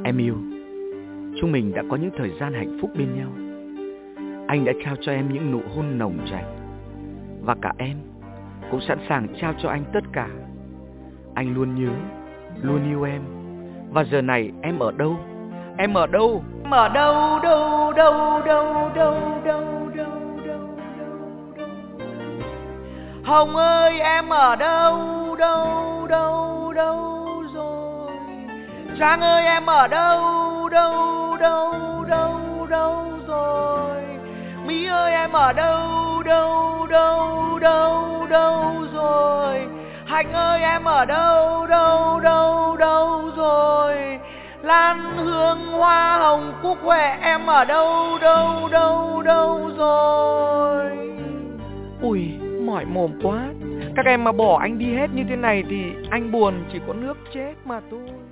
Em yêu, chúng mình đã có những thời gian hạnh phúc bên nhau. Anh đã trao cho em những nụ hôn nồng cháy, và cả em cũng sẵn sàng trao cho anh tất cả. Anh luôn nhớ, luôn yêu em. Và giờ này em ở đâu? Em ở đâu? Em ở đâu, đâu, đâu, đâu, đâu, đâu, đâu, đâu, đâu. Hồng ơi, em ở đâu, đâu, đâu, đâu rồi? Trang ơi, em ở đâu, đâu, đâu, đâu, đâu rồi? Mỹ ơi, em ở đâu, đâu, đâu, đâu, đâu rồi? Hạnh ơi, em ở đâu, đâu, đâu, đâu rồi? Lan hương hoa hồng cúc huệ, em ở đâu, đâu, đâu, đâu rồi? Ui, mỏi mồm quá. Các em mà bỏ anh đi hết như thế này thì anh buồn chỉ có nước chết mà thôi.